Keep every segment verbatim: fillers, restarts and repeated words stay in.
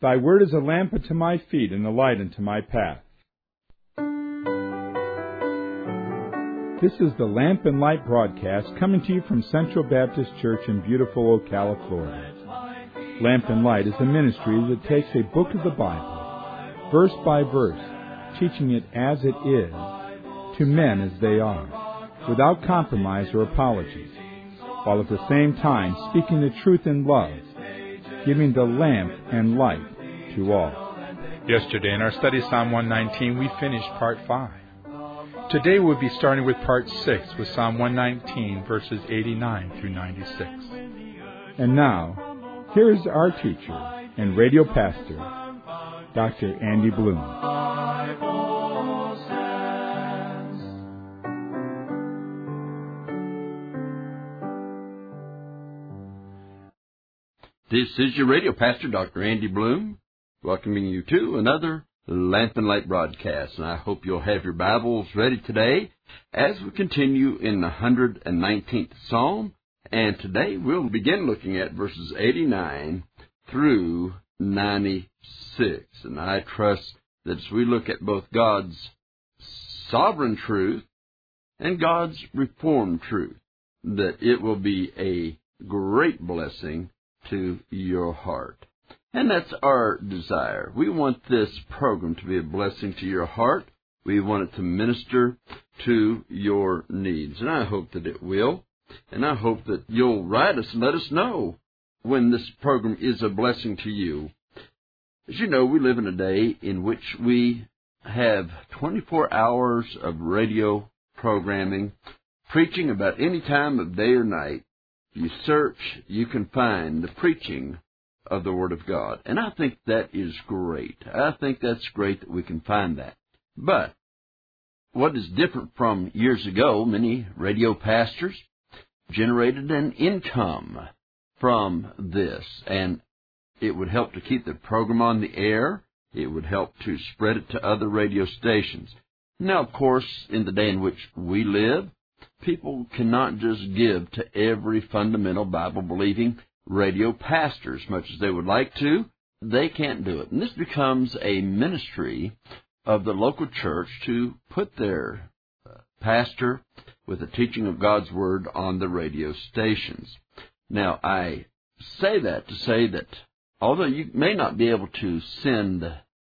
Thy word is a lamp unto my feet and a light unto my path. This is the Lamp and Light broadcast coming to you from Central Baptist Church in beautiful Ocala, Florida. Lamp and Light is a ministry that takes a book of the Bible, verse by verse, teaching it as it is, to men as they are, without compromise or apologies, while at the same time speaking the truth in love, giving the lamp and light to all. Yesterday in our study Psalm one nineteen, we finished part five. Today we'll be starting with part six with Psalm one nineteen, verses eighty-nine through ninety-six. And now, here is our teacher and radio pastor, Doctor Andy Bloom. This is your radio pastor, Doctor Andy Bloom, welcoming you to another Lamp and Light broadcast. And I hope you'll have your Bibles ready today as we continue in the one hundred nineteenth Psalm. And today we'll begin looking at verses eighty-nine through ninety-six. And I trust that as we look at both God's sovereign truth and God's reformed truth, that it will be a great blessing to your heart. And that's our desire. We want this program to be a blessing to your heart. We want it to minister to your needs. And I hope that it will. And I hope that you'll write us and let us know when this program is a blessing to you. As you know, we live in a day in which we have twenty-four hours of radio programming, preaching about any time of day or night. You search, you can find the preaching of the Word of God. And I think that is great. I think that's great that we can find that. But what is different from years ago, many radio pastors generated an income from this. And it would help to keep the program on the air. It would help to spread it to other radio stations. Now, of course, in the day in which we live, people cannot just give to every fundamental Bible-believing radio pastor as much as they would like to. They can't do it. And this becomes a ministry of the local church to put their pastor with the teaching of God's Word on the radio stations. Now, I say that to say that although you may not be able to send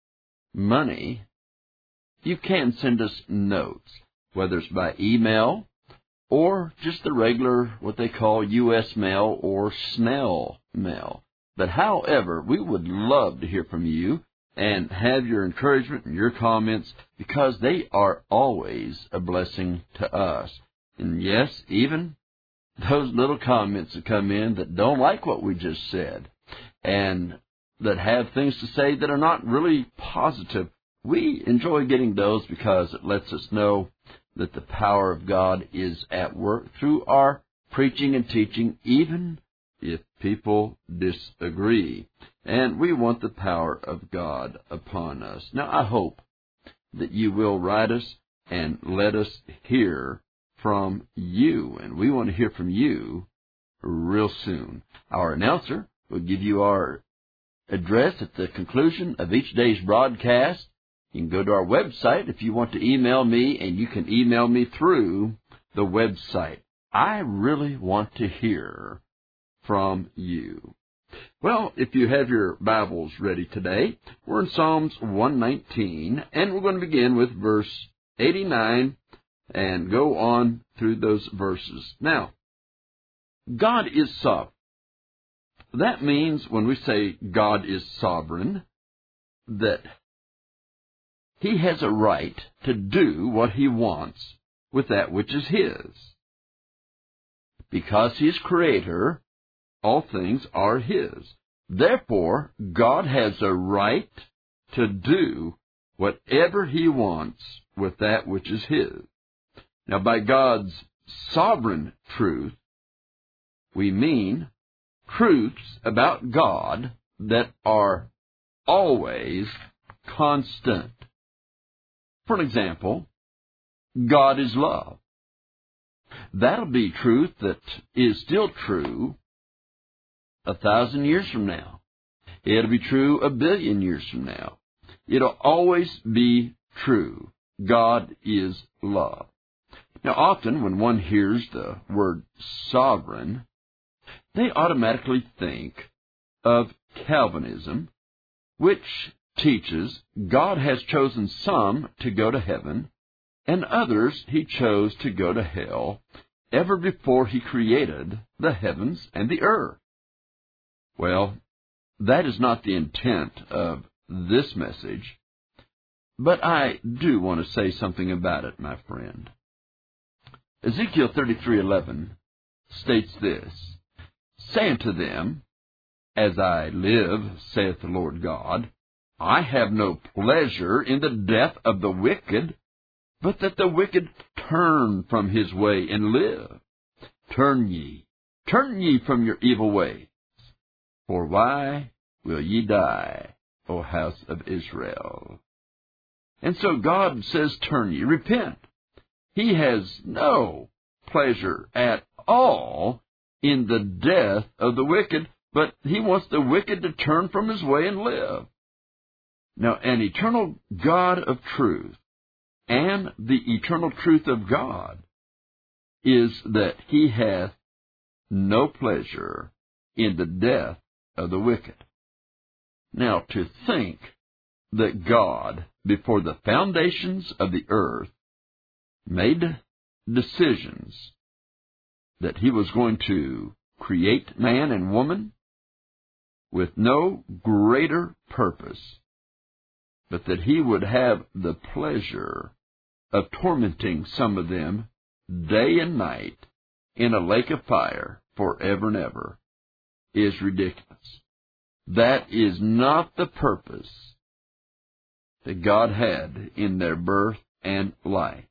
money, you can send us notes, whether it's by email or just the regular, what they call U S mail or snail mail. But however, we would love to hear from you and have your encouragement and your comments, because they are always a blessing to us. And yes, even those little comments that come in that don't like what we just said and that have things to say that are not really positive, we enjoy getting those because it lets us know that the power of God is at work through our preaching and teaching, even if people disagree. And we want the power of God upon us. Now, I hope that you will write us and let us hear from you. And we want to hear from you real soon. Our announcer will give you our address at the conclusion of each day's broadcast. You can go to our website if you want to email me, and you can email me through the website. I really want to hear from you. Well, if you have your Bibles ready today, we're in Psalms one nineteen, and we're going to begin with verse eighty-nine and go on through those verses. Now, God is sovereign. That means when we say God is sovereign, that He has a right to do what He wants with that which is His. Because He is Creator, all things are His. Therefore, God has a right to do whatever He wants with that which is His. Now, by God's sovereign truth, we mean truths about God that are always constant. For an example, God is love. That'll be truth that is still true a thousand years from now. It'll be true a billion years from now. It'll always be true. God is love. Now, often when one hears the word sovereign, they automatically think of Calvinism, which teaches God has chosen some to go to heaven, and others He chose to go to hell ever before He created the heavens and the earth. Well, that is not the intent of this message, but I do want to say something about it, my friend. Ezekiel thirty-three eleven states this, "Say unto them, As I live, saith the Lord God, I have no pleasure in the death of the wicked, but that the wicked turn from his way and live. Turn ye, turn ye from your evil ways. For why will ye die, O house of Israel?" And so God says, turn ye, repent. He has no pleasure at all in the death of the wicked, but He wants the wicked to turn from his way and live. Now, an eternal God of truth and the eternal truth of God is that He hath no pleasure in the death of the wicked. Now, to think that God, before the foundations of the earth, made decisions that He was going to create man and woman with no greater purpose, but that He would have the pleasure of tormenting some of them day and night in a lake of fire forever and ever, is ridiculous. That is not the purpose that God had in their birth and life.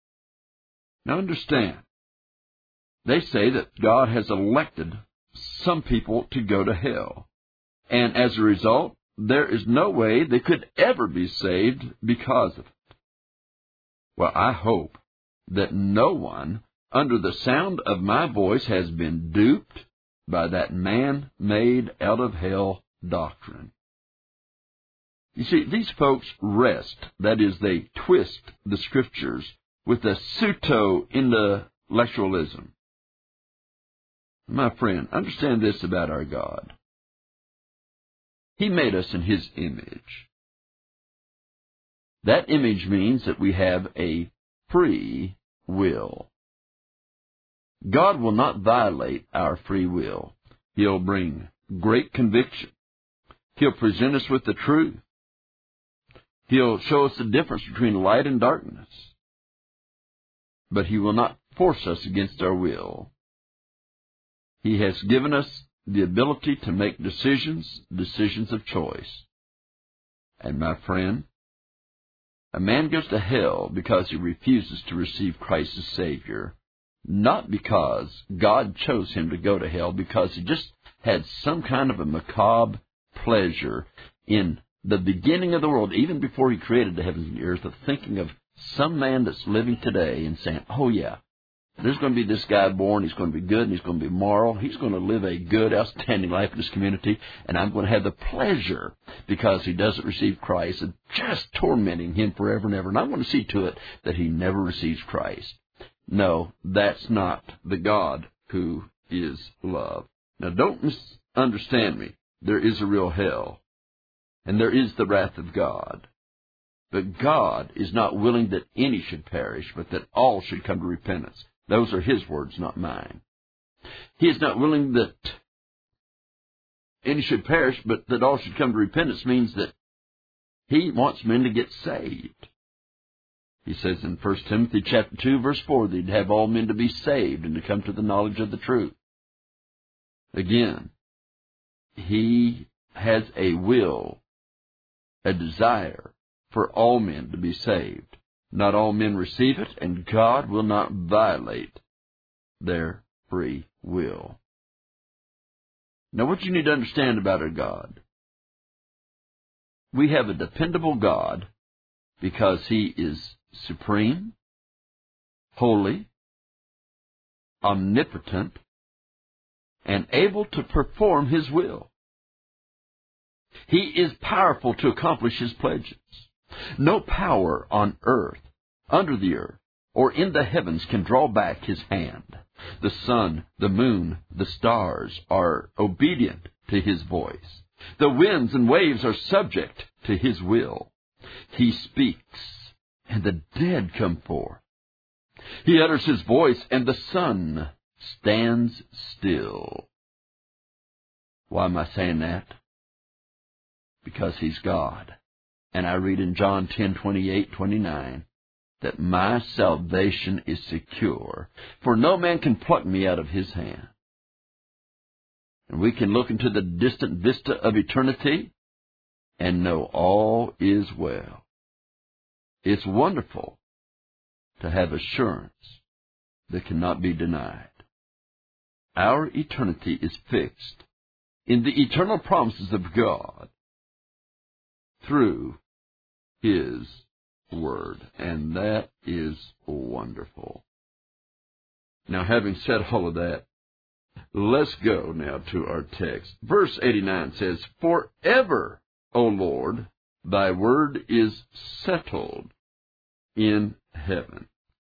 Now understand, they say that God has elected some people to go to hell, and as a result, there is no way they could ever be saved because of it. Well, I hope that no one under the sound of my voice has been duped by that man-made out-of-hell doctrine. You see, these folks wrest, that is, they twist the Scriptures with a pseudo-intellectualism. My friend, understand this about our God. He made us in His image. That image means that we have a free will. God will not violate our free will. He'll bring great conviction. He'll present us with the truth. He'll show us the difference between light and darkness. But He will not force us against our will. He has given us the ability to make decisions, decisions of choice. And my friend, a man goes to hell because he refuses to receive Christ as Savior, not because God chose him to go to hell, because he just had some kind of a macabre pleasure in the beginning of the world, even before He created the heavens and the earth, of thinking of some man that's living today and saying, oh yeah, there's going to be this guy born, he's going to be good, and he's going to be moral, he's going to live a good, outstanding life in this community, and I'm going to have the pleasure, because he doesn't receive Christ, of just tormenting him forever and ever, and I'm going to see to it that he never receives Christ. No, that's not the God who is love. Now, don't misunderstand me. There is a real hell, and there is the wrath of God. But God is not willing that any should perish, but that all should come to repentance. Those are His words, not mine. He is not willing that any should perish, but that all should come to repentance means that He wants men to get saved. He says in First Timothy chapter two, verse four, that He'd have all men to be saved and to come to the knowledge of the truth. Again, He has a will, a desire for all men to be saved. Not all men receive it, and God will not violate their free will. Now, what you need to understand about our God, we have a dependable God because He is supreme, holy, omnipotent, and able to perform His will. He is powerful to accomplish His pledges. No power on earth, under the earth, or in the heavens can draw back His hand. The sun, the moon, the stars are obedient to His voice. The winds and waves are subject to His will. He speaks, and the dead come forth. He utters His voice, and the sun stands still. Why am I saying that? Because He's God. And I read in John ten, twenty-eight, twenty-nine, that my salvation is secure, for no man can pluck me out of His hand. And we can look into the distant vista of eternity and know all is well. It's wonderful to have assurance that cannot be denied. Our eternity is fixed in the eternal promises of God through His Word, and that is wonderful. Now, having said all of that, let's go now to our text. Verse eighty-nine says, "Forever, O Lord, Thy word is settled in heaven."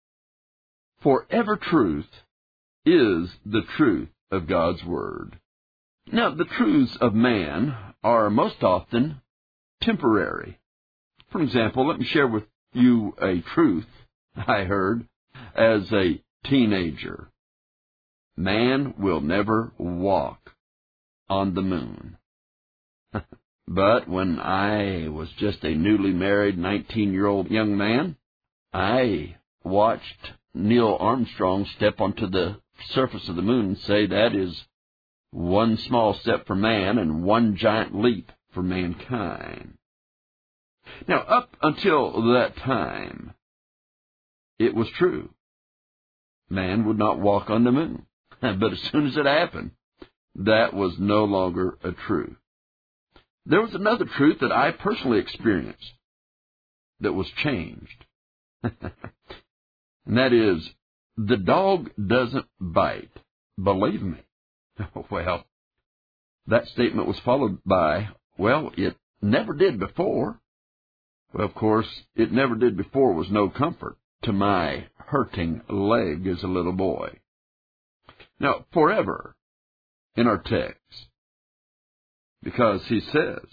Forever truth is the truth of God's Word. Now, the truths of man are most often temporary. For example, let me share with you a truth I heard as a teenager. Man will never walk on the moon. But when I was just a newly married nineteen-year-old young man, I watched Neil Armstrong step onto the surface of the moon and say that is one small step for man and one giant leap for mankind. Now, up until that time, it was true. Man would not walk on the moon. But as soon as it happened, that was no longer a truth. There was another truth that I personally experienced that was changed. And that is, the dog doesn't bite. Believe me. Well, that statement was followed by, well, it never did before. Well, of course, it never did before was no comfort to my hurting leg as a little boy. Now, forever in our text, because he says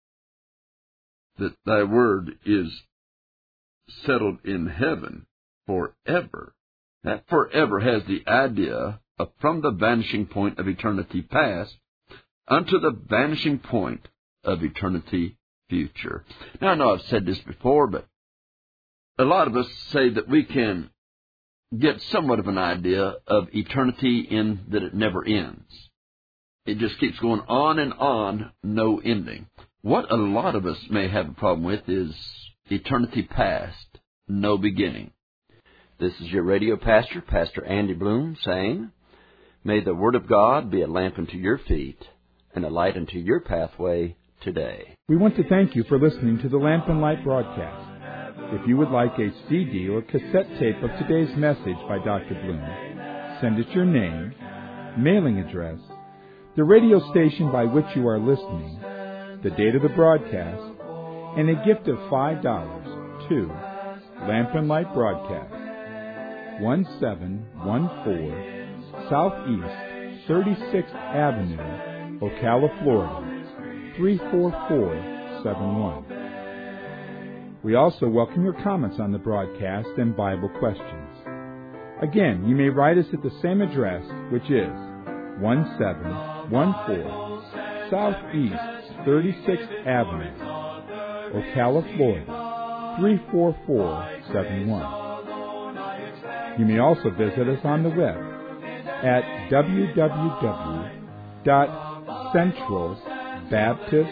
that thy word is settled in heaven forever. That forever has the idea of from the vanishing point of eternity past unto the vanishing point of eternity future. Now, I know I've said this before, but a lot of us say that we can get somewhat of an idea of eternity in that it never ends. It just keeps going on and on, no ending. What a lot of us may have a problem with is eternity past, no beginning. This is your radio pastor, Pastor Andy Bloom, saying, may the Word of God be a lamp unto your feet and a light unto your pathway today. We want to thank you for listening to the Lamp and Light broadcast. If you would like a C D or cassette tape of today's message by Doctor Bloom, send it your name, mailing address, the radio station by which you are listening, the date of the broadcast, and a gift of five dollars to Lamp and Light Broadcast, one seven one four Southeast thirty-sixth Avenue, Ocala, Florida, three four four seven one. We also welcome your comments on the broadcast and Bible questions. Again, you may write us at the same address, which is one seven one four Southeast thirty-sixth Avenue, Ocala, Florida, three four four seven one. You may also visit us on the web at w w w dot central baptist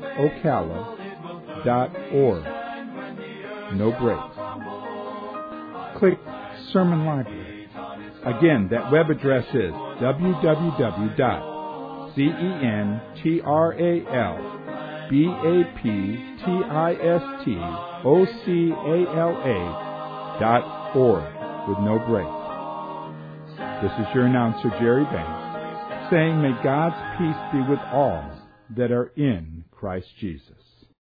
ocala dot org. No breaks. Click Sermon Library. Again, that web address is w w w dot central baptist ocala dot org with no breaks. This is your announcer, Jerry Banks, saying, may God's peace be with all that are in Christ Jesus.